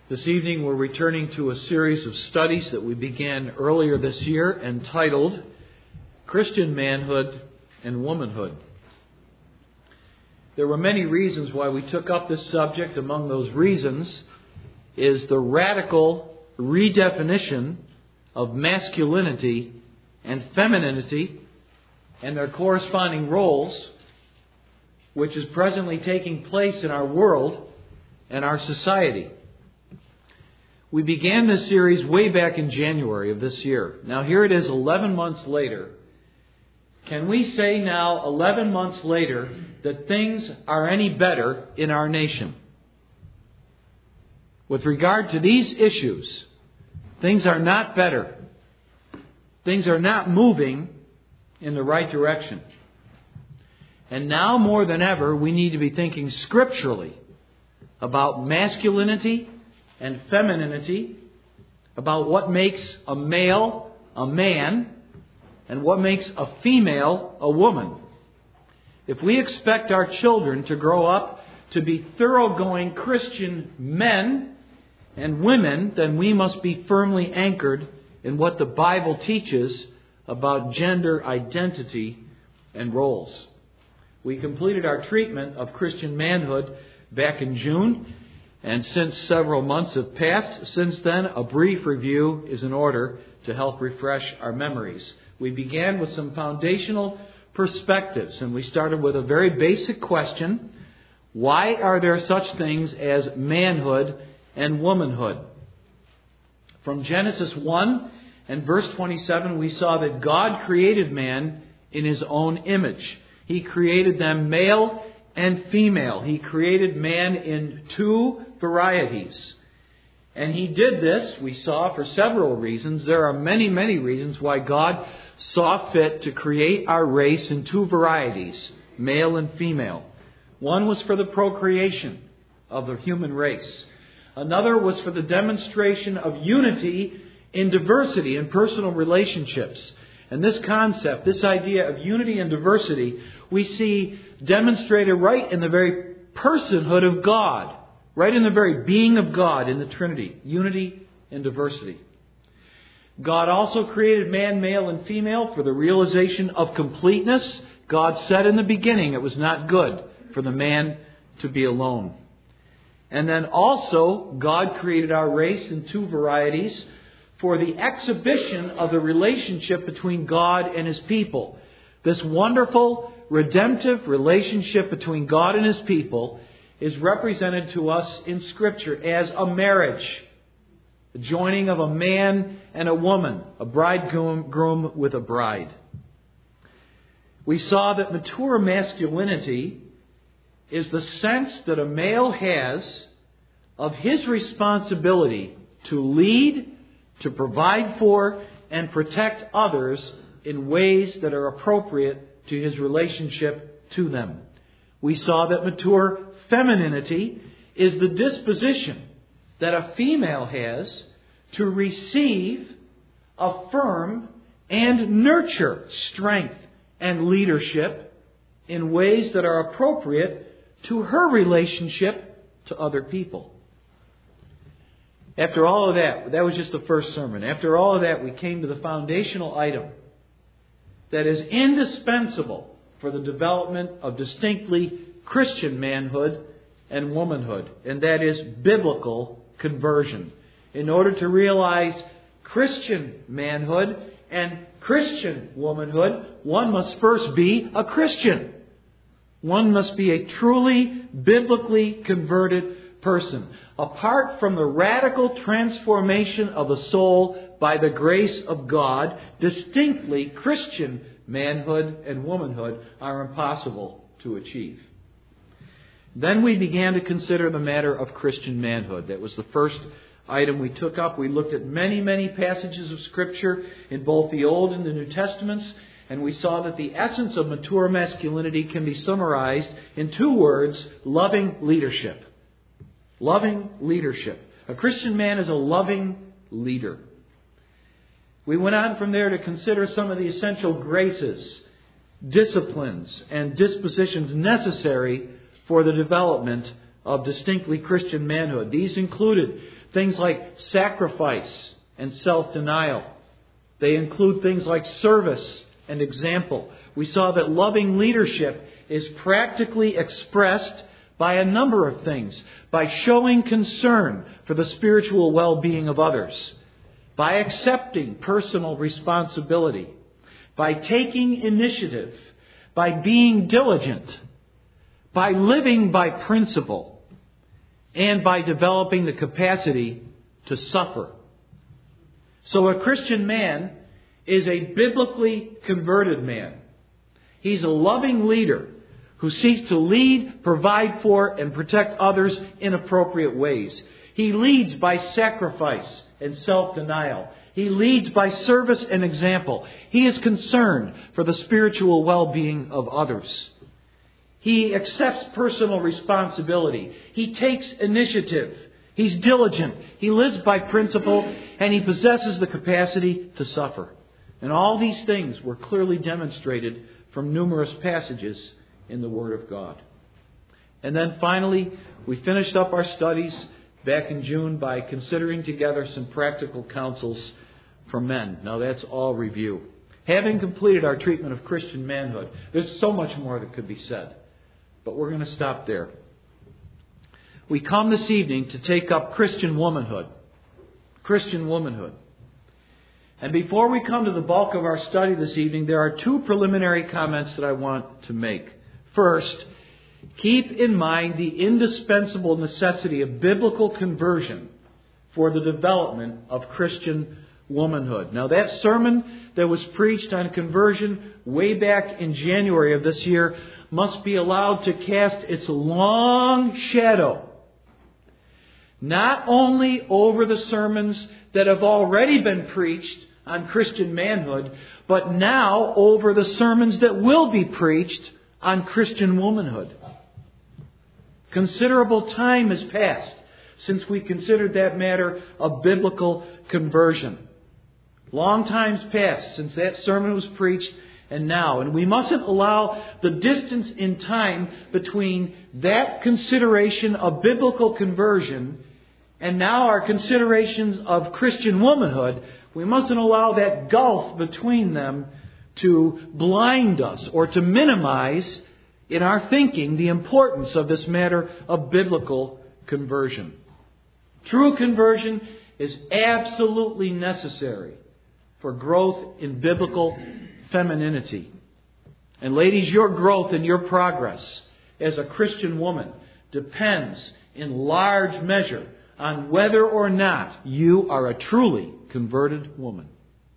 This evening we're returning to a series of studies that we began earlier this year entitled Christian Manhood and Womanhood. There were many reasons why we took up this subject. Among those reasons is the radical redefinition of masculinity and femininity and their corresponding roles, which is presently taking place in our world and our society. We began this series way back in January of this year. Now here it is 11 months later. Can we say now, 11 months later, that things are any better in our nation? With regard to these issues, things are not better. Things are not moving in the right direction. And now more than ever, we need to be thinking scripturally about masculinity and femininity, about what makes a male a man and what makes a female a woman. If we expect our children to grow up to be thoroughgoing Christian men and women, then we must be firmly anchored in what the Bible teaches about gender identity and roles. We completed our treatment of Christian manhood back in June. And since several months have passed since then, a brief review is in order to help refresh our memories. We began with some foundational perspectives, and we started with a very basic question: why are there such things as manhood and womanhood? From Genesis 1 and verse 27, we saw that God created man in His own image. He created them male and female. He created man in two varieties. And He did this, we saw, for several reasons. There are many, many reasons why God saw fit to create our race in two varieties, male and female. One was for the procreation of the human race. Another was for the demonstration of unity in diversity in personal relationships. And this concept, this idea of unity and diversity, we see demonstrated right in the very personhood of God, right in the very being of God in the Trinity, unity and diversity. God also created man, male and female, for the realization of completeness. God said in the beginning it was not good for the man to be alone. And then also God created our race in two varieties for the exhibition of the relationship between God and His people. This wonderful, redemptive relationship between God and His people is represented to us in Scripture as a marriage. The joining of a man and a woman, a bridegroom with a bride. We saw that mature masculinity is the sense that a male has of his responsibility to lead, to provide for, and protect others in ways that are appropriate to his relationship to them. We saw that mature femininity is the disposition that a female has to receive, affirm, and nurture strength and leadership in ways that are appropriate to her relationship to other people. After all of that, that was just the first sermon. After all of that, we came to the foundational item that is indispensable for the development of distinctly Christian manhood and womanhood, and that is biblical conversion. In order to realize Christian manhood and Christian womanhood, one must first be a Christian. One must be a truly biblically converted person. Apart from the radical transformation of the soul by the grace of God, distinctly Christian manhood and womanhood are impossible to achieve. Then we began to consider the matter of Christian manhood. That was the first item we took up. We looked at many, many passages of Scripture in both the Old and the New Testaments, and we saw that the essence of mature masculinity can be summarized in two words: loving leadership. Loving leadership. A Christian man is a loving leader. We went on from there to consider some of the essential graces, disciplines, and dispositions necessary for the development of distinctly Christian manhood. These included things like sacrifice and self-denial. They include things like service and example. We saw that loving leadership is practically expressed by a number of things. By showing concern for the spiritual well-being of others. By accepting personal responsibility. By taking initiative. By being diligent. By living by principle. And by developing the capacity to suffer. So a Christian man is a biblically converted man. He's a loving leader who seeks to lead, provide for, and protect others in appropriate ways. He leads by sacrifice and self-denial. He leads by service and example. He is concerned for the spiritual well-being of others. He accepts personal responsibility. He takes initiative. He's diligent. He lives by principle, and he possesses the capacity to suffer. And all these things were clearly demonstrated from numerous passages in the Word of God. And then finally, we finished up our studies back in June by considering together some practical counsels for men. Now that's all review. Having completed our treatment of Christian manhood, there's so much more that could be said. But we're going to stop there. We come this evening to take up Christian womanhood. Christian womanhood. And before we come to the bulk of our study this evening, there are two preliminary comments that I want to make. First, keep in mind the indispensable necessity of biblical conversion for the development of Christian womanhood. Now, that sermon that was preached on conversion way back in January of this year must be allowed to cast its long shadow not only over the sermons that have already been preached on Christian manhood, but now over the sermons that will be preached on Christian womanhood. Considerable time has passed since we considered that matter of biblical conversion. Long time's passed since that sermon was preached and now. And we mustn't allow the distance in time between that consideration of biblical conversion and now our considerations of Christian womanhood, we mustn't allow that gulf between them to blind us or to minimize in our thinking the importance of this matter of biblical conversion. True conversion is absolutely necessary for growth in biblical femininity. And ladies, your growth and your progress as a Christian woman depends in large measure on whether or not you are a truly converted woman.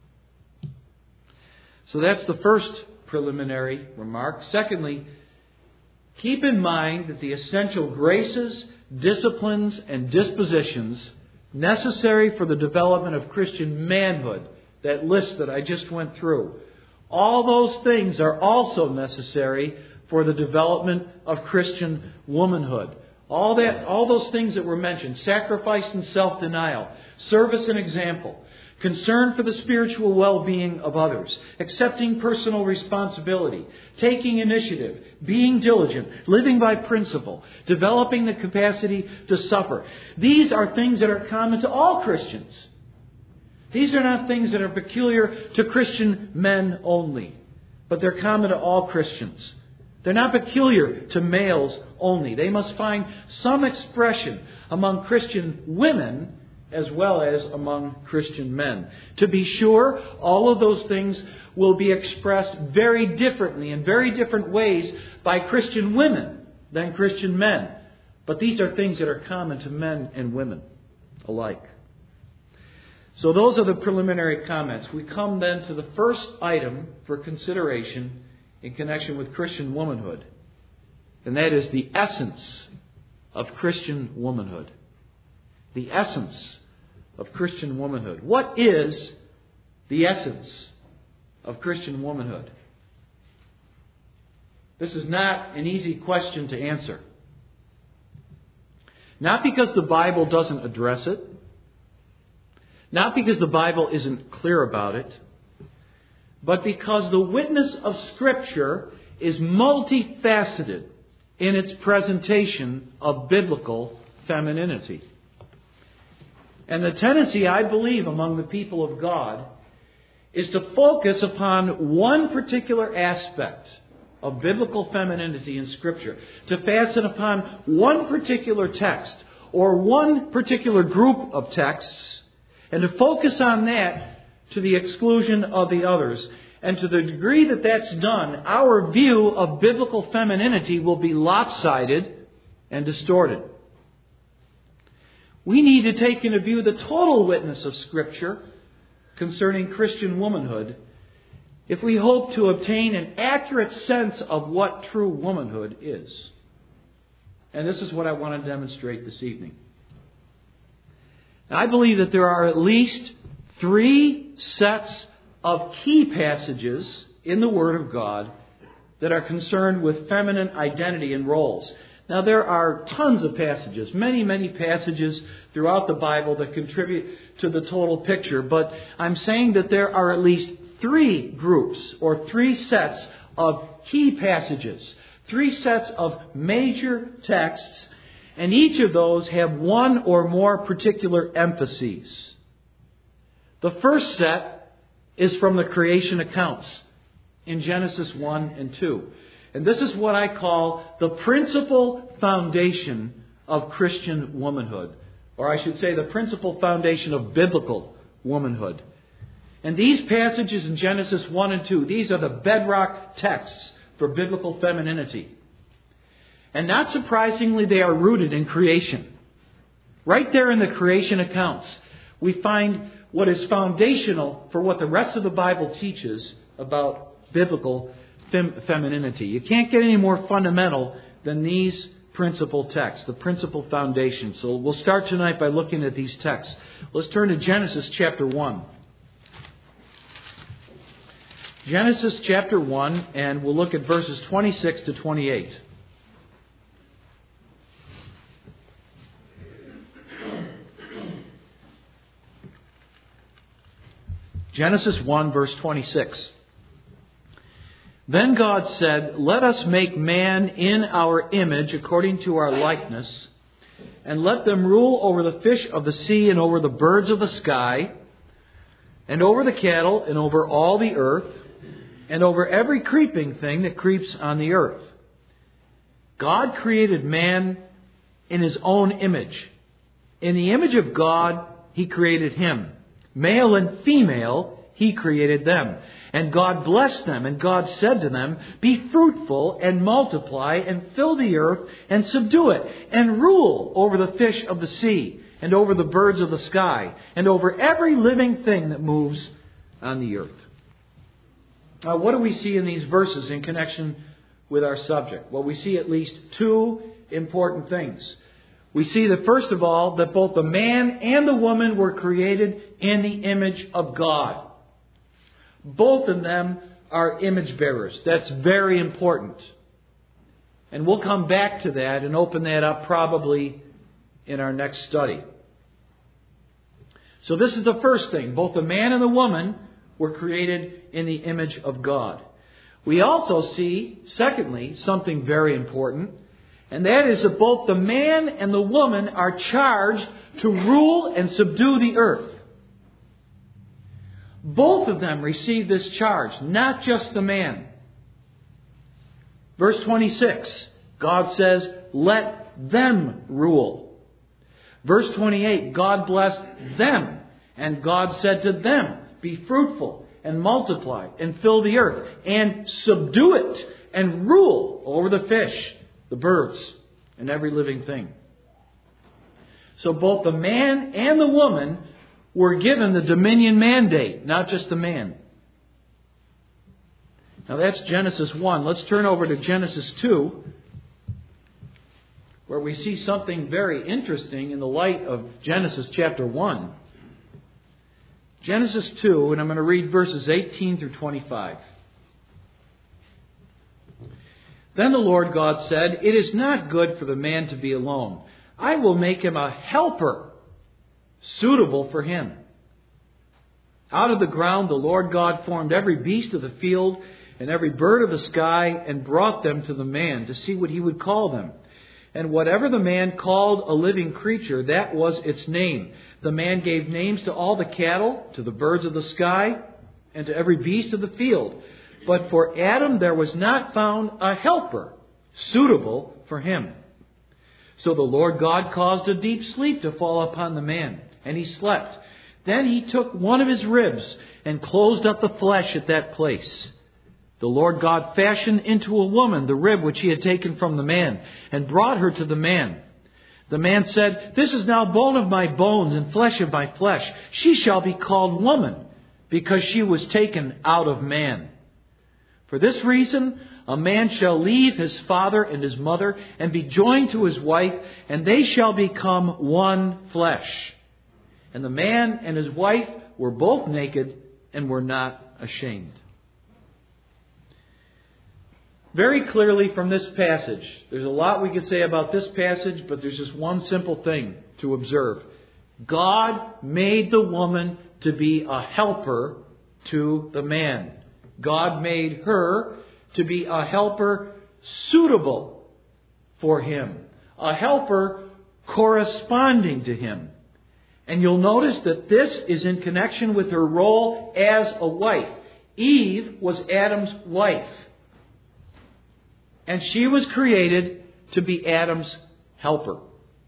So that's the first preliminary remark. Secondly, keep in mind that the essential graces, disciplines, and dispositions necessary for the development of Christian manhood, that list that I just went through, all those things are also necessary for the development of Christian womanhood. All those things that were mentioned, sacrifice and self-denial, service and example, concern for the spiritual well-being of others, accepting personal responsibility, taking initiative, being diligent, living by principle, developing the capacity to suffer. These are things that are common to all Christians. These are not things that are peculiar to Christian men only, but they're common to all Christians. They're not peculiar to males only. They must find some expression among Christian women as well as among Christian men. To be sure, all of those things will be expressed very differently in very different ways by Christian women than Christian men. But these are things that are common to men and women alike. So those are the preliminary comments. We come then to the first item for consideration in connection with Christian womanhood. And that is the essence of Christian womanhood. The essence of Christian womanhood. What is the essence of Christian womanhood? This is not an easy question to answer. Not because the Bible doesn't address it. Not because the Bible isn't clear about it. But because the witness of Scripture is multifaceted in its presentation of biblical femininity. And the tendency, I believe, among the people of God is to focus upon one particular aspect of biblical femininity in Scripture, to fasten upon one particular text or one particular group of texts, and to focus on that to the exclusion of the others. And to the degree that that's done, our view of biblical femininity will be lopsided and distorted. We need to take into view the total witness of Scripture concerning Christian womanhood if we hope to obtain an accurate sense of what true womanhood is. And this is what I want to demonstrate this evening. Now, I believe that there are at least 3 sets of key passages in the Word of God that are concerned with feminine identity and roles. Now, there are tons of passages, many passages throughout the Bible that contribute to the total picture. But I'm saying that there are at least 3 groups or 3 sets of key passages, 3 sets of major texts, and each of those have one or more particular emphases. The first set is from the creation accounts in Genesis 1 and 2. And this is what I call the principal foundation of Christian womanhood. Or I should say the principal foundation of biblical womanhood. And these passages in Genesis 1 and 2, these are the bedrock texts for biblical femininity. And not surprisingly, they are rooted in creation. Right there in the creation accounts, we find what is foundational for what the rest of the Bible teaches about biblical femininity. You can't get any more fundamental than these principal texts, the principal foundation. So we'll start tonight by looking at these texts. Let's turn to Genesis chapter 1. Genesis chapter 1, and we'll look at verses 26 to 28. Genesis 1, verse 26. Then God said, "Let us make man in our image according to our likeness, and let them rule over the fish of the sea and over the birds of the sky, and over the cattle and over all the earth, and over every creeping thing that creeps on the earth." God created man in His own image. In the image of God, He created him. Male and female, He created them. And God blessed them, and God said to them, "Be fruitful and multiply and fill the earth and subdue it, and rule over the fish of the sea and over the birds of the sky and over every living thing that moves on the earth." Now, what do we see in these verses in connection with our subject? Well, we see at least 2 important things. We see that, first of all, that both the man and the woman were created in the image of God. Both of them are image bearers. That's very important. And we'll come back to that and open that up probably in our next study. So this is the first thing. Both the man and the woman were created in the image of God. We also see, secondly, something very important. And that is that both the man and the woman are charged to rule and subdue the earth. Both of them receive this charge, not just the man. Verse 26, God says, "Let them rule." Verse 28, God blessed them, and God said to them, "Be fruitful and multiply and fill the earth and subdue it and rule over the fish, the birds, and every living thing." So both the man and the woman were given the dominion mandate, not just the man. Now that's Genesis 1. Let's turn over to Genesis 2, where we see something very interesting in the light of Genesis chapter 1. Genesis 2, and I'm going to read verses 18 through 25. Then the Lord God said, "It is not good for the man to be alone. I will make him a helper suitable for him." Out of the ground the Lord God formed every beast of the field and every bird of the sky and brought them to the man to see what he would call them. And whatever the man called a living creature, that was its name. The man gave names to all the cattle, to the birds of the sky, and to every beast of the field. But for Adam there was not found a helper suitable for him. So the Lord God caused a deep sleep to fall upon the man, and he slept. Then he took one of his ribs and closed up the flesh at that place. The Lord God fashioned into a woman the rib which he had taken from the man, and brought her to the man. The man said, "This is now bone of my bones and flesh of my flesh. She shall be called woman, because she was taken out of man. For this reason, a man shall leave his father and his mother, and be joined to his wife, and they shall become one flesh. And the man and his wife were both naked and were not ashamed." Very clearly from this passage, there's a lot we could say about this passage, but there's just one simple thing to observe. God made the woman to be a helper to the man. God made her to be a helper suitable for him. A helper corresponding to him. And you'll notice that this is in connection with her role as a wife. Eve was Adam's wife. And she was created to be Adam's helper.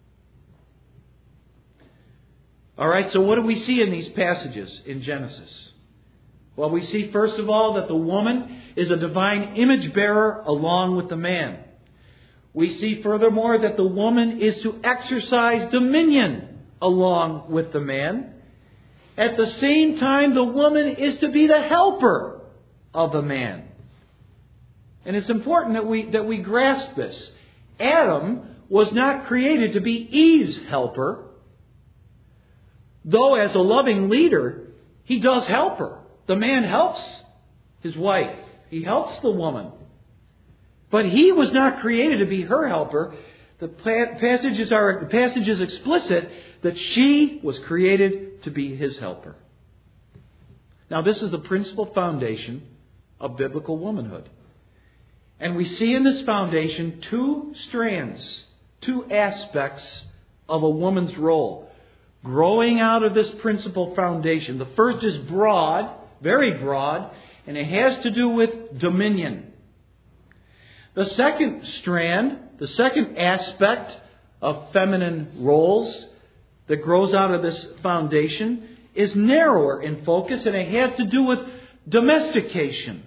Alright, so what do we see in these passages in Genesis? Well, we see first of all that the woman is a divine image bearer along with the man. We see furthermore that the woman is to exercise dominion along with the man. At the same time, the woman is to be the helper of the man. And it's important that we grasp this. Adam was not created to be Eve's helper. Though as a loving leader, he does help her. The man helps his wife. He helps the woman. But he was not created to be her helper. The passage is explicit that she was created to be his helper. Now, this is the principal foundation of biblical womanhood. And we see in this foundation two strands, two aspects of a woman's role growing out of this principal foundation. The first is broad, very broad, and it has to do with dominion. The second strand, the second aspect of feminine roles that grows out of this foundation is narrower in focus, and it has to do with domestication.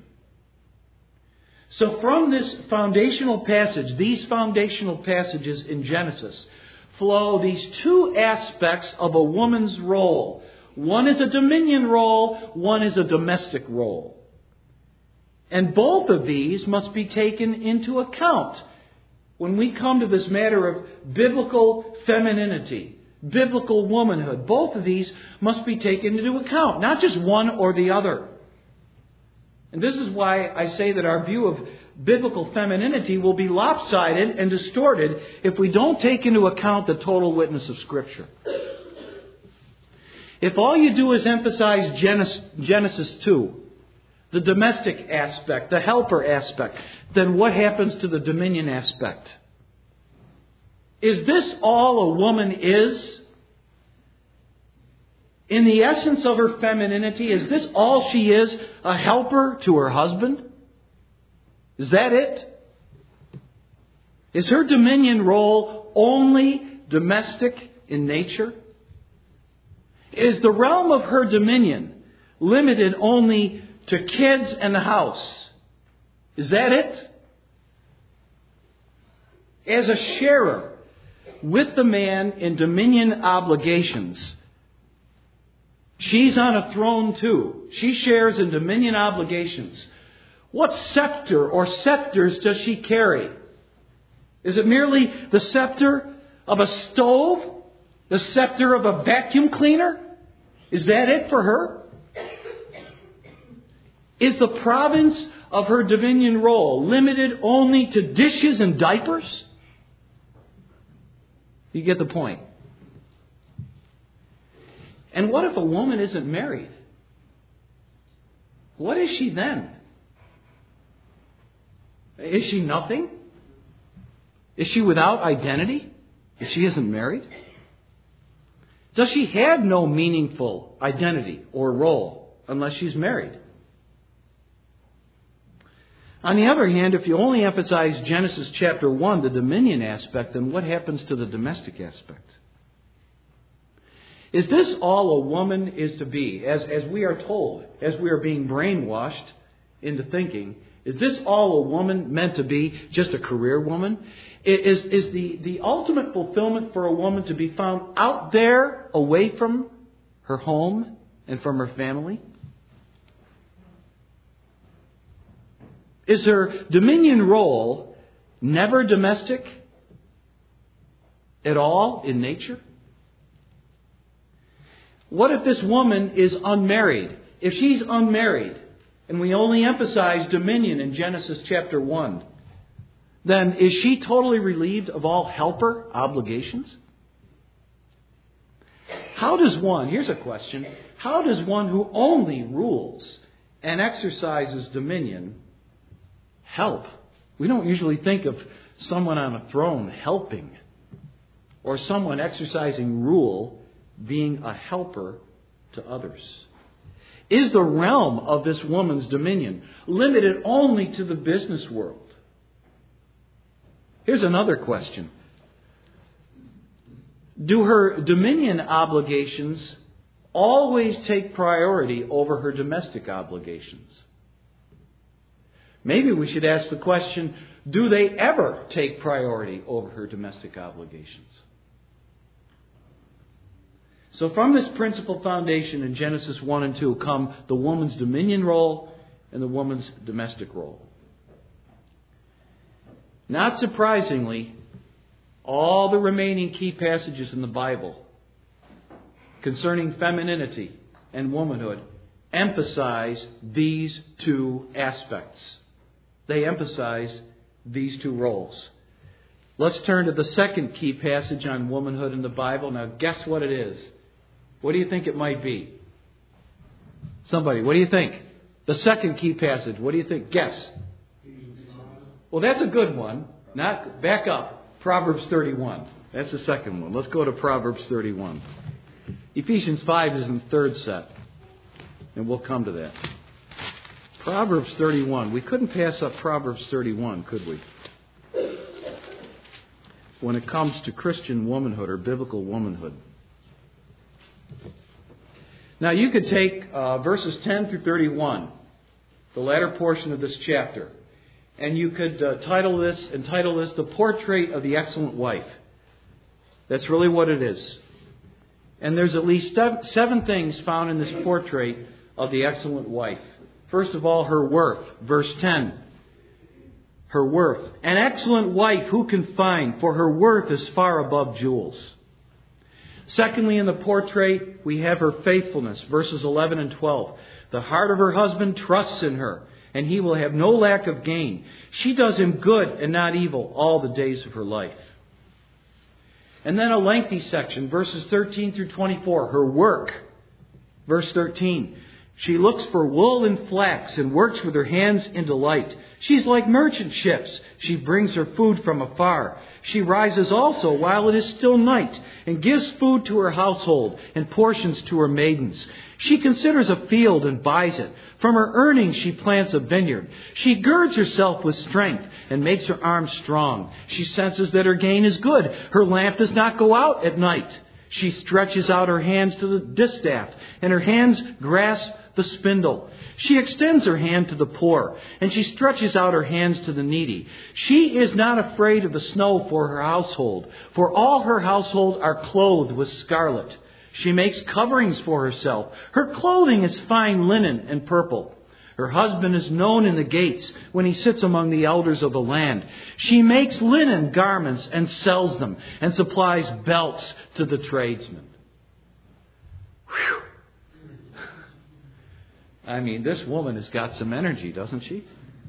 So from this foundational passage, these foundational passages in Genesis, flow these two aspects of a woman's role. One is a dominion role, one is a domestic role. And both of these must be taken into account when we come to this matter of biblical femininity, biblical womanhood. Both of these must be taken into account, not just one or the other. And this is why I say that our view of biblical femininity will be lopsided and distorted if we don't take into account the total witness of Scripture. If all you do is emphasize Genesis 2, the domestic aspect, the helper aspect, then what happens to the dominion aspect? Is this all a woman is? In the essence of her femininity, is this all she is? A helper to her husband? Is that it? Is her dominion role only domestic in nature? Is the realm of her dominion limited only to kids and the house? Is that it? As a sharer with the man in dominion obligations, she's on a throne too. She shares in dominion obligations. What scepter or scepters does she carry? Is it merely the scepter of a stove? The scepter of a vacuum cleaner? Is that it for her? Is the province of her dominion role limited only to dishes and diapers? You get the point. And what if a woman isn't married? What is she then? Is she nothing? Is she without identity if she isn't married? Does she have no meaningful identity or role unless she's married? On the other hand, if you only emphasize Genesis chapter 1, the dominion aspect, then what happens to the domestic aspect? Is this all a woman is to be? As we are told, as we are being brainwashed into thinking, is this all a woman meant to be? Just a career woman? Is the ultimate fulfillment for a woman to be found out there, away from her home and from her family? Is her dominion role never domestic at all in nature? What if this woman is unmarried? If she's unmarried, and we only emphasize dominion in Genesis chapter 1, then is she totally relieved of all helper obligations? How does one, here's a question, how does one who only rules and exercises dominion help? We don't usually think of someone on a throne helping, or someone exercising rule being a helper to others. Is the realm of this woman's dominion limited only to the business world? Here's another question. Do her dominion obligations always take priority over her domestic obligations? Maybe we should ask the question, do they ever take priority over her domestic obligations? So from this principal foundation in Genesis 1 and 2 come the woman's dominion role and the woman's domestic role. Not surprisingly, all the remaining key passages in the Bible concerning femininity and womanhood emphasize these two aspects. They emphasize these two roles. Let's turn to the second key passage on womanhood in the Bible. Now, guess what it is? What do you think it might be? Somebody, what do you think? The second key passage, what do you think? Guess. Well, that's a good one. Back up. Proverbs 31. That's the second one. Let's go to Proverbs 31. Ephesians 5 is in the third set. And we'll come to that. Proverbs 31. We couldn't pass up Proverbs 31, could we? When it comes to Christian womanhood or biblical womanhood. Now you could take verses 10 through 31, the latter portion of this chapter, and you could entitle this The Portrait of the Excellent Wife. That's really what it is. And there's at least seven things found in this portrait of the excellent wife. First of all, her worth. Verse 10. Her worth. An excellent wife who can find, for her worth is far above jewels. Secondly, in the portrait, we have her faithfulness. Verses 11 and 12. The heart of her husband trusts in her, and he will have no lack of gain. She does him good and not evil all the days of her life. And then a lengthy section, verses 13 through 24. Her work. Verse 13. She looks for wool and flax and works with her hands in delight. She's like merchant ships. She brings her food from afar. She rises also while it is still night and gives food to her household and portions to her maidens. She considers a field and buys it. From her earnings she plants a vineyard. She girds herself with strength and makes her arms strong. She senses that her gain is good. Her lamp does not go out at night. She stretches out her hands to the distaff, and her hands grasp the spindle. She extends her hand to the poor, and she stretches out her hands to the needy. She is not afraid of the snow for her household, for all her household are clothed with scarlet. She makes coverings for herself. Her clothing is fine linen and purple. Her husband is known in the gates when he sits among the elders of the land. She makes linen garments and sells them, and supplies belts to the tradesmen. Whew. I mean, this woman has got some energy, doesn't she?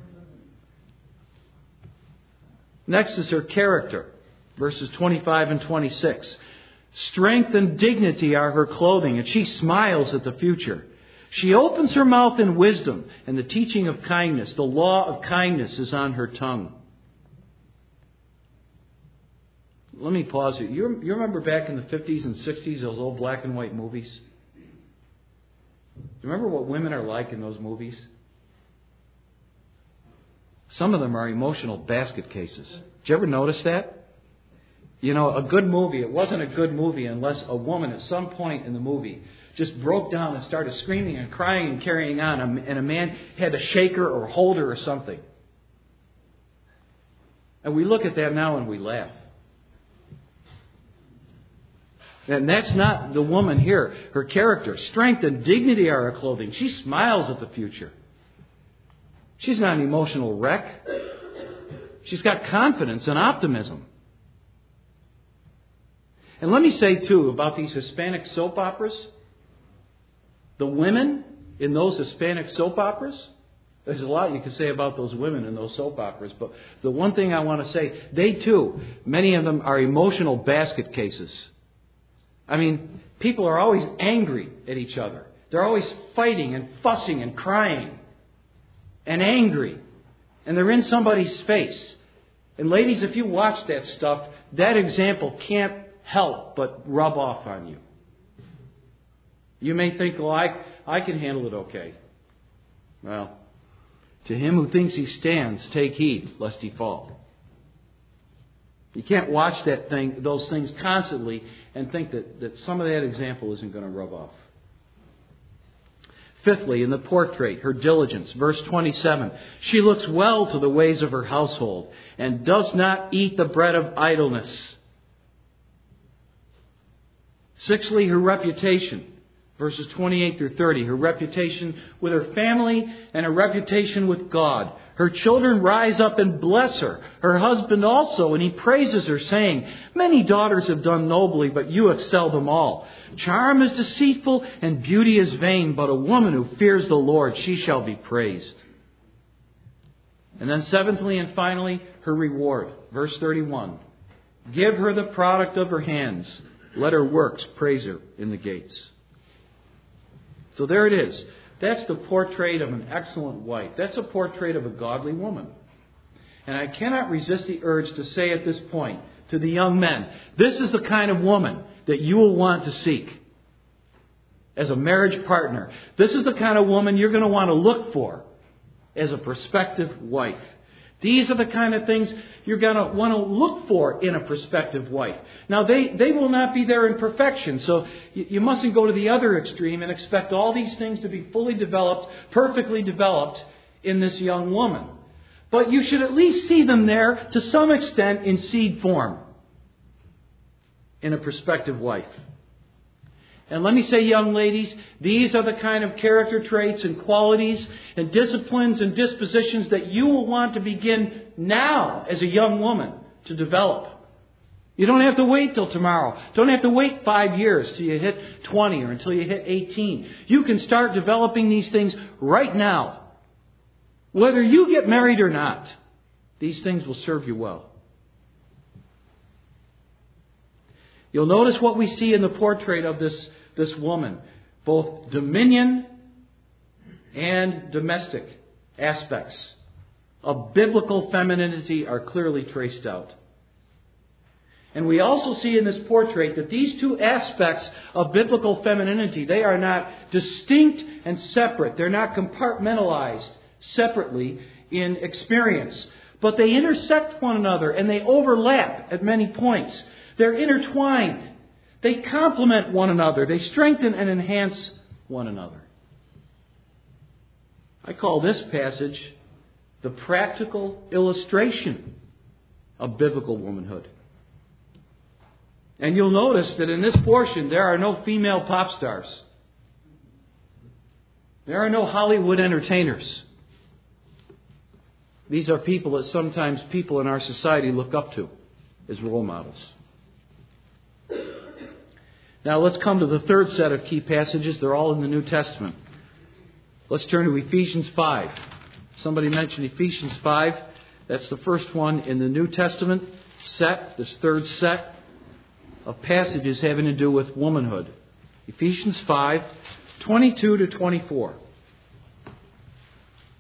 Next is her character. Verses 25 and 26. Strength and dignity are her clothing, and she smiles at the future. She opens her mouth in wisdom, and the teaching of kindness, the law of kindness, is on her tongue. Let me pause here. You remember back in the 50s and 60s, those old black and white movies? Do you remember what women are like in those movies? Some of them are emotional basket cases. Did you ever notice that? You know, a good movie, it wasn't a good movie unless a woman at some point in the movie just broke down and started screaming and crying and carrying on, and a man had to shake her or hold her or something. And we look at that now and we laugh. And that's not the woman here. Her character, strength and dignity are her clothing. She smiles at the future. She's not an emotional wreck. She's got confidence and optimism. And let me say, too, about these Hispanic soap operas. The women in those Hispanic soap operas, there's a lot you can say about those women in those soap operas. But the one thing I want to say, they, too, many of them are emotional basket cases. I mean, people are always angry at each other. They're always fighting and fussing and crying and angry. And they're in somebody's face. And ladies, if you watch that stuff, that example can't help but rub off on you. You may think, well, I can handle it okay. Well, to him who thinks he stands, take heed lest he fall. You can't watch those things constantly and think that some of that example isn't going to rub off. Fifthly, in the portrait, her diligence. Verse 27. She looks well to the ways of her household and does not eat the bread of idleness. Sixthly, her reputation. Verses 28 through 30. Her reputation with her family and her reputation with God. Her children rise up and bless her. Her husband also, and he praises her, saying, "Many daughters have done nobly, but you excel them all. Charm is deceitful and beauty is vain, but a woman who fears the Lord, she shall be praised." And then seventhly and finally, her reward. Verse 31. Give her the product of her hands. Let her works praise her in the gates. So there it is. That's the portrait of an excellent wife. That's a portrait of a godly woman. And I cannot resist the urge to say at this point to the young men, this is the kind of woman that you will want to seek as a marriage partner. This is the kind of woman you're going to want to look for as a prospective wife. These are the kind of things you're going to want to look for in a prospective wife. Now, they will not be there in perfection, so you mustn't go to the other extreme and expect all these things to be fully developed, perfectly developed in this young woman. But you should at least see them there to some extent in seed form in a prospective wife. And let me say, young ladies, these are the kind of character traits and qualities and disciplines and dispositions that you will want to begin now as a young woman to develop. You don't have to wait till tomorrow. Don't have to wait 5 years till you hit 20 or until you hit 18. You can start developing these things right now. Whether you get married or not, these things will serve you well. You'll notice what we see in the portrait of this woman. Both dominion and domestic aspects of biblical femininity are clearly traced out. And we also see in this portrait that these two aspects of biblical femininity, they are not distinct and separate. They're not compartmentalized separately in experience. But they intersect one another and they overlap at many points. They're intertwined. They complement one another. They strengthen and enhance one another. I call this passage the practical illustration of biblical womanhood. And you'll notice that in this portion there are no female pop stars. There are no Hollywood entertainers. These are people that sometimes people in our society look up to as role models. Now let's come to the third set of key passages. They're all in the New Testament. Let's turn to Ephesians 5. Somebody mentioned Ephesians 5. That's the first one in the New Testament set, this third set of passages having to do with womanhood. Ephesians 5, 22 to 24.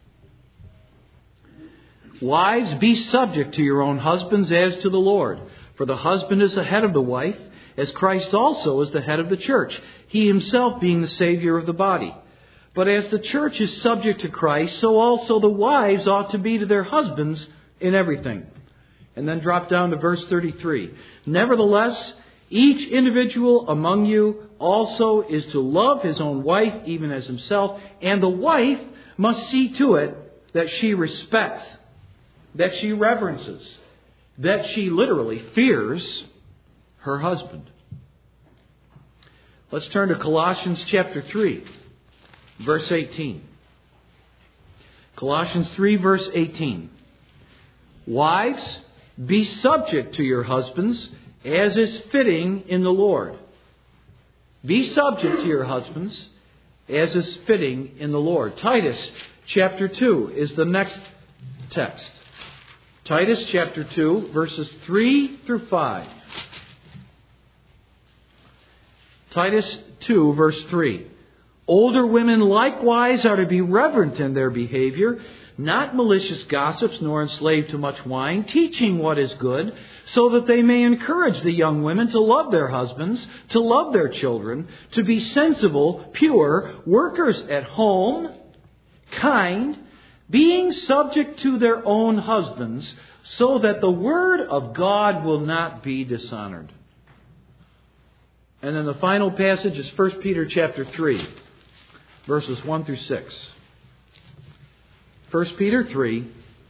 Wives, be subject to your own husbands as to the Lord. For the husband is the head of the wife, as Christ also is the head of the church, he himself being the Savior of the body. But as the church is subject to Christ, so also the wives ought to be to their husbands in everything. And then drop down to verse 33. Nevertheless, each individual among you also is to love his own wife even as himself, and the wife must see to it that she respects, that she reverences, that she literally fears her husband. Let's turn to Colossians chapter 3, verse 18. Colossians 3, verse 18. Wives, be subject to your husbands, as is fitting in the Lord. Be subject to your husbands, as is fitting in the Lord. Titus chapter 2 is the next text. Titus chapter 2, verses 3 through 5. Titus 2, verse 3. Older women likewise are to be reverent in their behavior, not malicious gossips, nor enslaved to much wine, teaching what is good, so that they may encourage the young women to love their husbands, to love their children, to be sensible, pure, workers at home, kind, being subject to their own husbands, so that the word of God will not be dishonored. And then the final passage is 1 Peter chapter 3, verses 1 through 6. 1 Peter 3,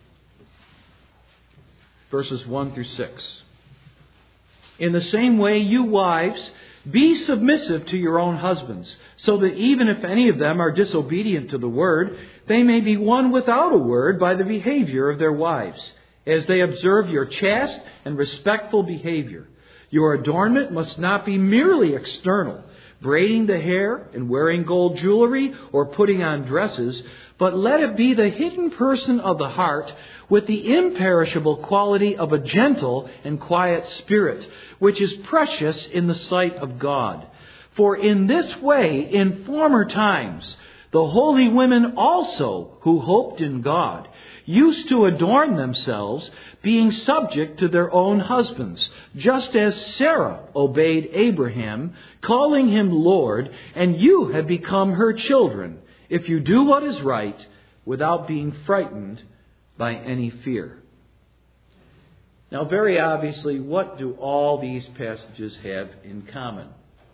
verses 1 through 6. In the same way, you wives, be submissive to your own husbands, so that even if any of them are disobedient to the word, they may be won without a word by the behavior of their wives, as they observe your chaste and respectful behavior. Your adornment must not be merely external, braiding the hair and wearing gold jewelry or putting on dresses, but let it be the hidden person of the heart with the imperishable quality of a gentle and quiet spirit, which is precious in the sight of God. For in this way, in former times, the holy women also, who hoped in God, used to adorn themselves, being subject to their own husbands, just as Sarah obeyed Abraham, calling him Lord, and you have become her children, if you do what is right, without being frightened by any fear. Now, very obviously, what do all these passages have in common?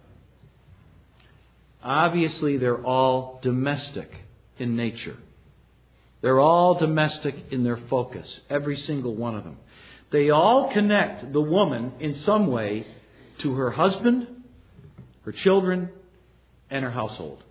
Obviously, they're all domestic in nature. They're all domestic in their focus, every single one of them. They all connect the woman in some way to her husband, her children, and her household.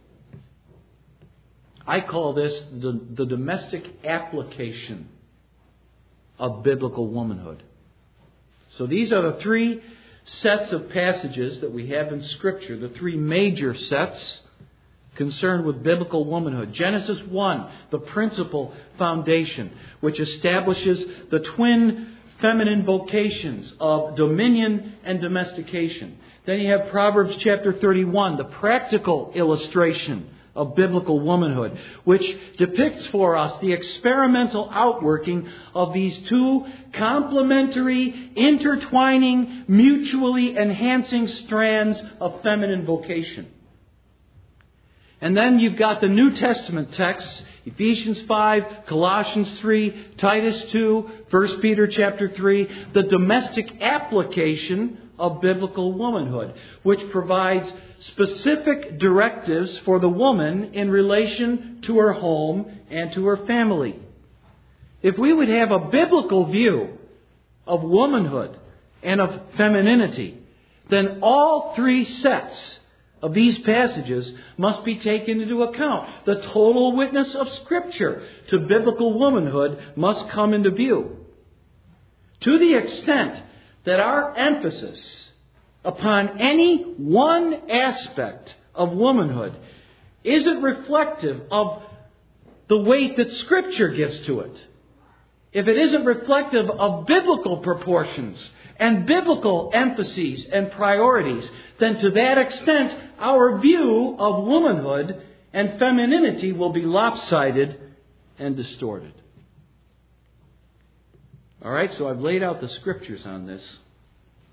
I call this the domestic application of biblical womanhood. So these are the three sets of passages that we have in Scripture, the three major sets concerned with biblical womanhood. Genesis 1, the principal foundation, which establishes the twin feminine vocations of dominion and domestication. Then you have Proverbs chapter 31, the practical illustration of biblical womanhood, which depicts for us the experimental outworking of these two complementary, intertwining, mutually enhancing strands of feminine vocation. And then you've got the New Testament texts, Ephesians 5, Colossians 3, Titus 2, 1 Peter chapter 3, the domestic application of biblical womanhood, which provides specific directives for the woman in relation to her home and to her family. If we would have a biblical view of womanhood and of femininity, then all three sets of these passages must be taken into account. The total witness of Scripture to biblical womanhood must come into view. To the extent that our emphasis upon any one aspect of womanhood isn't reflective of the weight that Scripture gives to it, if it isn't reflective of biblical proportions and biblical emphases and priorities, then to that extent our view of womanhood and femininity will be lopsided and distorted. All right, so I've laid out the Scriptures on this.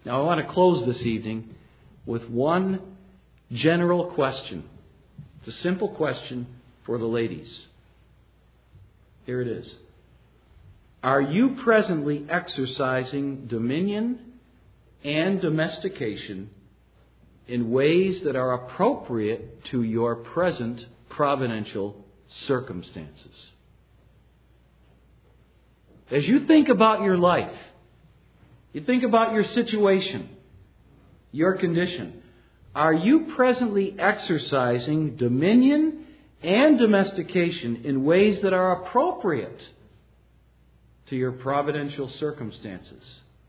Now, I want to close this evening with one general question. It's a simple question for the ladies. Here it is. Are you presently exercising dominion and domestication in ways that are appropriate to your present providential circumstances? As you think about your life, you think about your situation, your condition, are you presently exercising dominion and domestication in ways that are appropriate to your providential circumstances?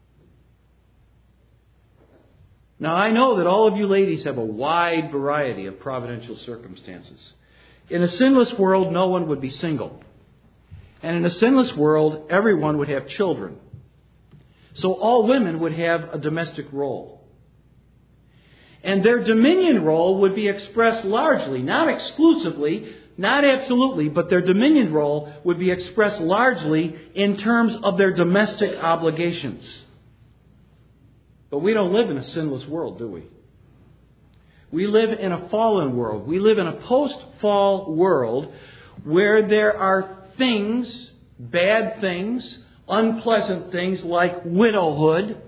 Now, I know that all of you ladies have a wide variety of providential circumstances. In a sinless world, no one would be single. And in a sinless world, everyone would have children. So all women would have a domestic role. And their dominion role would be expressed largely, not exclusively, not absolutely, but their dominion role would be expressed largely in terms of their domestic obligations. But we don't live in a sinless world, do we? We live in a fallen world. We live in a post-fall world where there are things, bad things, unpleasant things like widowhood,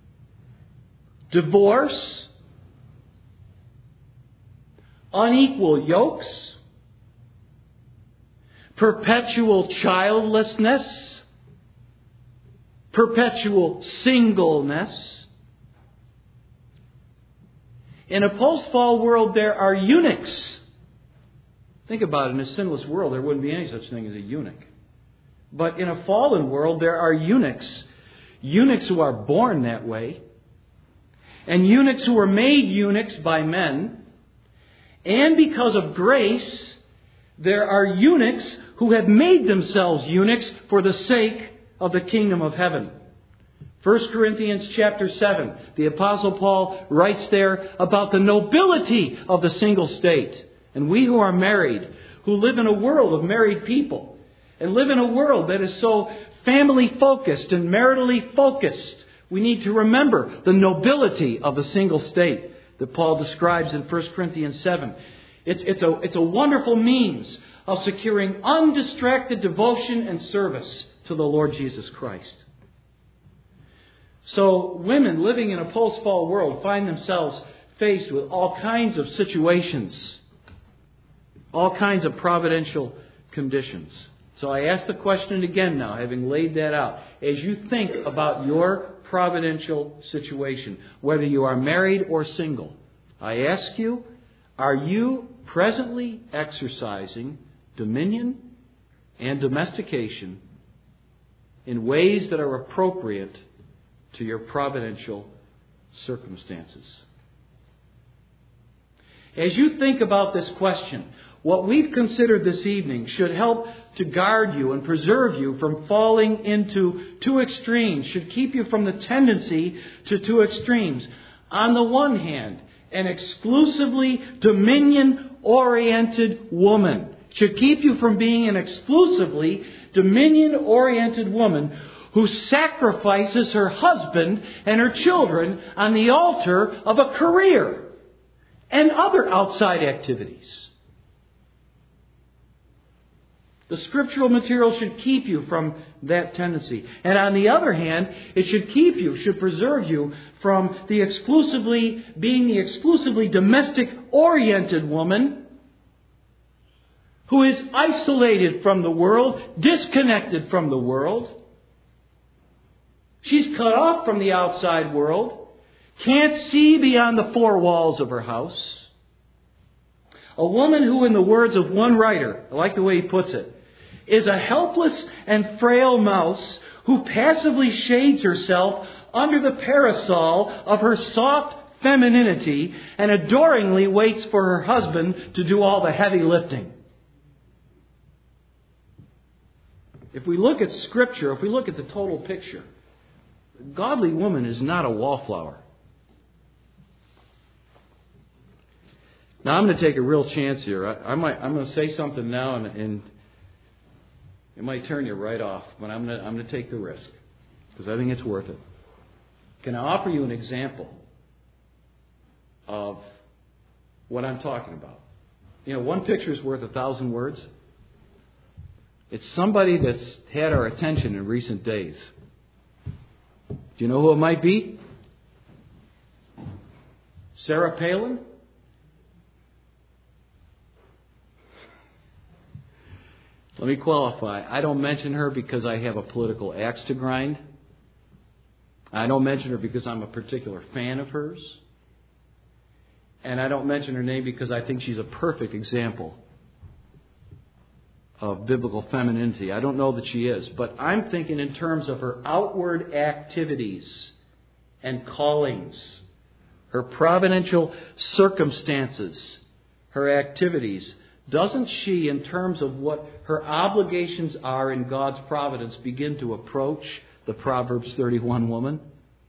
divorce, unequal yokes, perpetual childlessness, perpetual singleness. In a post-fall world, there are eunuchs. Think about it. In a sinless world, there wouldn't be any such thing as a eunuch. But in a fallen world, there are eunuchs. Eunuchs who are born that way. And eunuchs who are made eunuchs by men. And because of grace, there are eunuchs who have made themselves eunuchs for the sake of the kingdom of heaven. 1 Corinthians chapter 7, the Apostle Paul writes there about the nobility of the single state. And we who are married, who live in a world of married people, and live in a world that is so family focused and maritally focused, we need to remember the nobility of the single state that Paul describes in 1 Corinthians 7. It's a wonderful means of securing undistracted devotion and service to the Lord Jesus Christ. So women living in a post-fall world find themselves faced with all kinds of situations, all kinds of providential conditions. So I ask the question again now, having laid that out. As you think about your providential situation, whether you are married or single, I ask you, are you presently exercising dominion and domestication in ways that are appropriate to your providential circumstances? As you think about this question, what we've considered this evening should help to guard you and preserve you from falling into two extremes, should keep you from the tendency to two extremes. On the one hand, an exclusively dominion-oriented woman should keep you from being an exclusively dominion-oriented woman who sacrifices her husband and her children on the altar of a career and other outside activities. The scriptural material should keep you from that tendency. And on the other hand, it should preserve you from being the exclusively domestic-oriented woman who is isolated from the world, disconnected from the world. She's cut off from the outside world, can't see beyond the four walls of her house. A woman who, in the words of one writer, I like the way he puts it, is a helpless and frail mouse who passively shades herself under the parasol of her soft femininity and adoringly waits for her husband to do all the heavy lifting. If we look at Scripture, if we look at the total picture, a godly woman is not a wallflower. Now, I'm going to take a real chance here. I'm going to say something now, and it might turn you right off, but I'm going to take the risk because I think it's worth it. Can I offer you an example of what I'm talking about? You know, one picture is worth 1,000 words. It's somebody that's had our attention in recent days. Do you know who it might be? Sarah Palin? Let me qualify. I don't mention her because I have a political axe to grind. I don't mention her because I'm a particular fan of hers. And I don't mention her name because I think she's a perfect example of biblical femininity. I don't know that she is. But I'm thinking in terms of her outward activities and callings, her providential circumstances, her activities. Doesn't she, in terms of what her obligations are in God's providence, begin to approach the Proverbs 31 woman?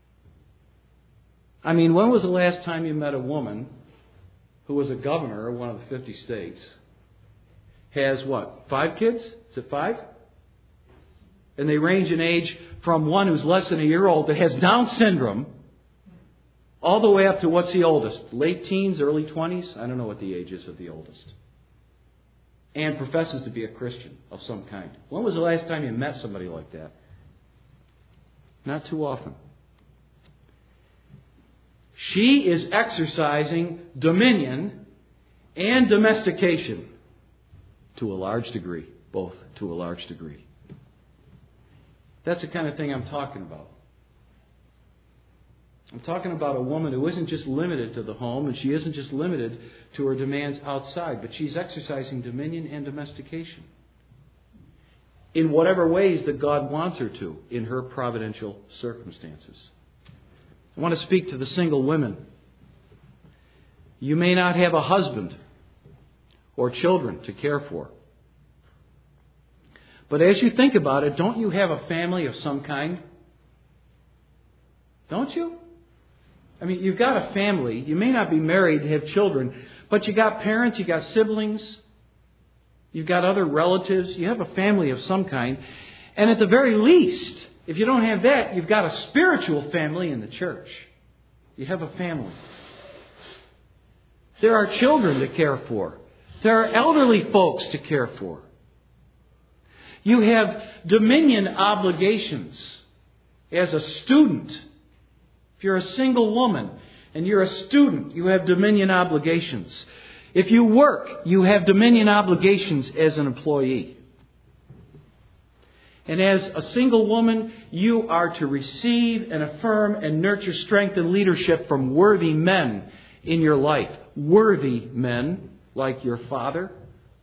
I mean, when was the last time you met a woman who was a governor of one of the 50 states, has what, 5 kids? Is it 5? And they range in age from one who's less than a year old that has Down syndrome all the way up to what's the oldest? Late teens, early 20s? I don't know what the age is of the oldest. And professes to be a Christian of some kind. When was the last time you met somebody like that? Not too often. She is exercising dominion and domestication to a large degree. Both to a large degree. That's the kind of thing I'm talking about. I'm talking about a woman who isn't just limited to the home, and she isn't just limited to her demands outside, but she's exercising dominion and domestication in whatever ways that God wants her to in her providential circumstances. I want to speak to the single women. You may not have a husband or children to care for. But as you think about it, don't you have a family of some kind? Don't you? I mean, you've got a family. You may not be married, have children, but you got parents, you got siblings, you've got other relatives. You have a family of some kind. And at the very least, if you don't have that, you've got a spiritual family in the church. You have a family. There are children to care for. There are elderly folks to care for. You have dominion obligations as a student. If you're a single woman and you're a student, you have dominion obligations. If you work, you have dominion obligations as an employee. And as a single woman, you are to receive and affirm and nurture strength and leadership from worthy men in your life. Worthy men like your father,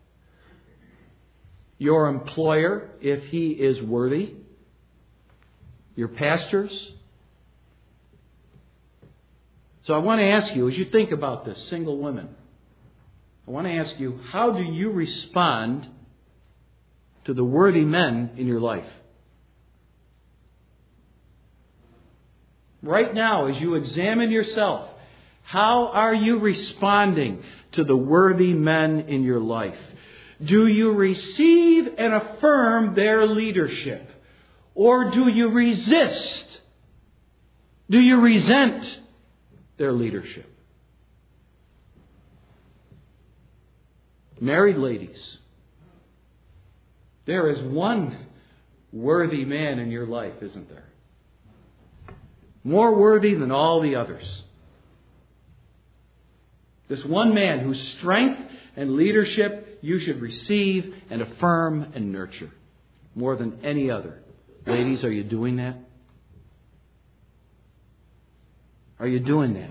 your employer, if he is worthy, your pastors. So I want to ask you, as you think about this, single women, I want to ask you, how do you respond to the worthy men in your life? Right now, as you examine yourself, how are you responding to the worthy men in your life? Do you receive and affirm their leadership? Or do you resist? Do you resent their leadership? Married ladies, there is one worthy man in your life, isn't there? More worthy than all the others. This one man whose strength and leadership you should receive and affirm and nurture more than any other. Ladies, are you doing that? Are you doing that?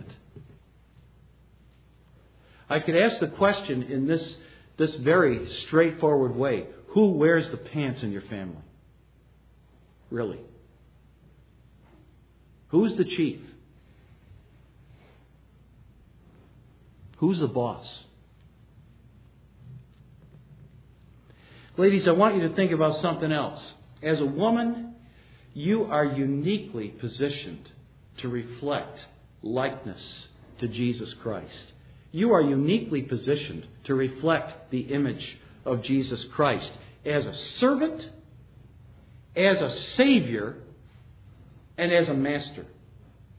I could ask the question in this very straightforward way. Who wears the pants in your family? Really? Who's the chief? Who's the boss? Ladies, I want you to think about something else. As a woman, you are uniquely positioned to reflect likeness to Jesus Christ. You are uniquely positioned to reflect the image of Jesus Christ as a servant, as a Savior, and as a master.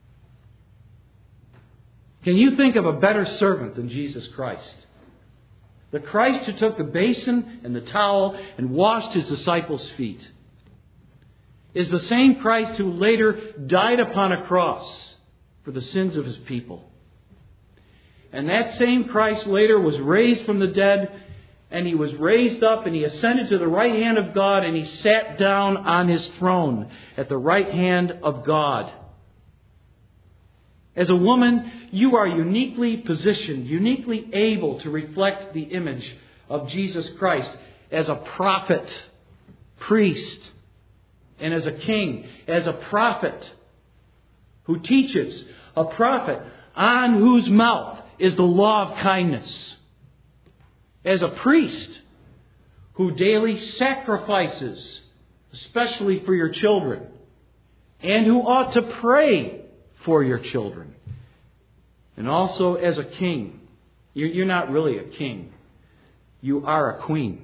Can you think of a better servant than Jesus Christ? The Christ who took the basin and the towel and washed His disciples' feet is the same Christ who later died upon a cross for the sins of His people. And that same Christ later was raised from the dead, and He was raised up and He ascended to the right hand of God, and He sat down on His throne at the right hand of God. As a woman, you are uniquely positioned, uniquely able to reflect the image of Jesus Christ as a prophet, priest, and as a king, as a prophet who teaches, a prophet on whose mouth is the law of kindness, as a priest who daily sacrifices, especially for your children, and who ought to pray for your children. And also as a king. You're not really a king. You are a queen.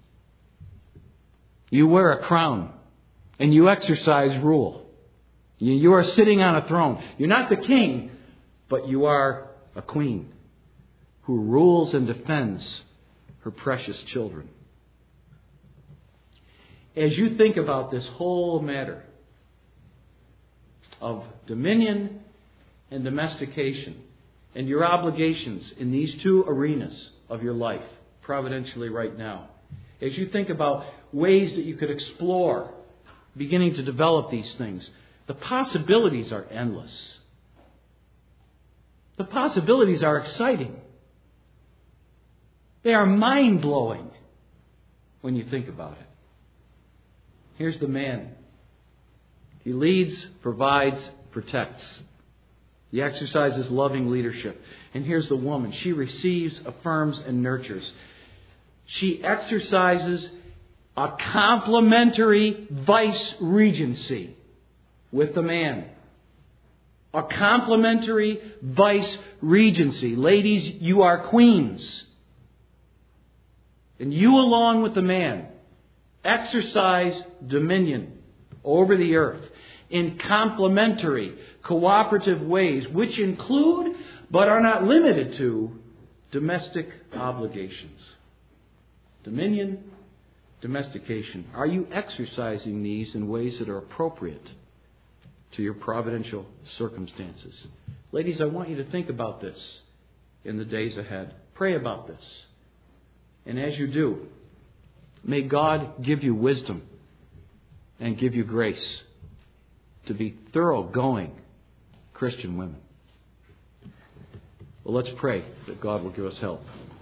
You wear a crown. And you exercise rule. You are sitting on a throne. You're not the king, but you are a queen who rules and defends her precious children. As you think about this whole matter of dominion and domestication and your obligations in these two arenas of your life, providentially right now, as you think about ways that you could explore beginning to develop these things, the possibilities are endless. The possibilities are exciting. They are mind-blowing when you think about it. Here's the man. He leads, provides, protects. He exercises loving leadership. And here's the woman. She receives, affirms, and nurtures. She exercises a complementary vice-regency with the man. A complementary vice-regency. Ladies, you are queens. And you, along with the man, exercise dominion over the earth in complementary, cooperative ways, which include, but are not limited to, domestic obligations. Dominion, domestication. Are you exercising these in ways that are appropriate to your providential circumstances? Ladies, I want you to think about this in the days ahead. Pray about this. And as you do, may God give you wisdom and give you grace to be thoroughgoing Christian women. Well, let's pray that God will give us help.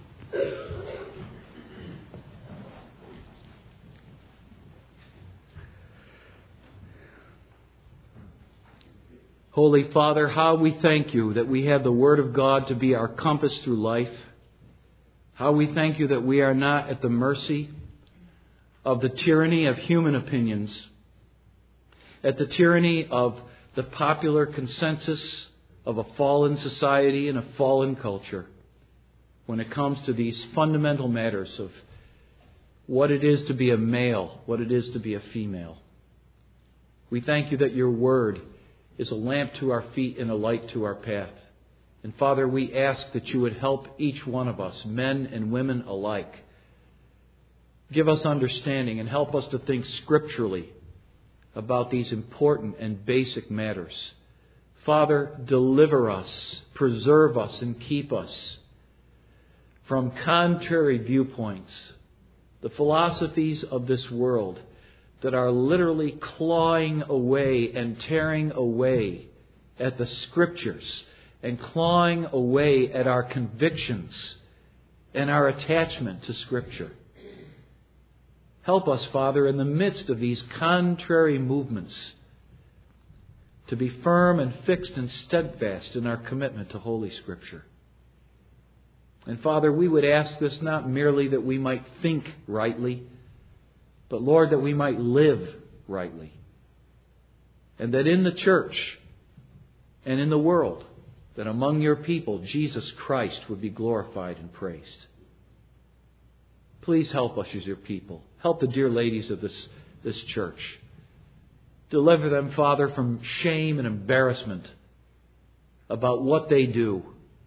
Holy Father, how we thank You that we have the Word of God to be our compass through life. How we thank You that we are not at the mercy of the tyranny of human opinions, at the tyranny of the popular consensus of a fallen society and a fallen culture when it comes to these fundamental matters of what it is to be a male, what it is to be a female. We thank You that Your Word is a lamp to our feet and a light to our path. And Father, we ask that You would help each one of us, men and women alike. Give us understanding and help us to think scripturally about these important and basic matters. Father, deliver us, preserve us, and keep us from contrary viewpoints, the philosophies of this world that are literally clawing away and tearing away at the Scriptures and clawing away at our convictions and our attachment to Scripture. Help us, Father, in the midst of these contrary movements to be firm and fixed and steadfast in our commitment to Holy Scripture. And Father, we would ask this not merely that we might think rightly, but Lord, that we might live rightly. And that in the church and in the world, that among Your people, Jesus Christ would be glorified and praised. Please help us as Your people. Help the dear ladies of this church. Deliver them, Father, from shame and embarrassment about what they do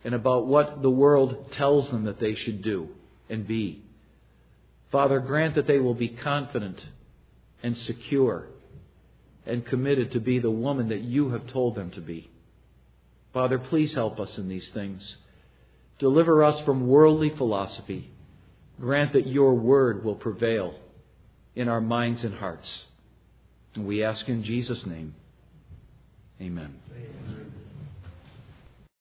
and about what the world tells them that they should do and be. Father, grant that they will be confident and secure and committed to be the woman that you have told them to be. Father, please help us in these things. Deliver us from worldly philosophy. Grant that your word will prevail in our minds and hearts. And we ask in Jesus' name. Amen.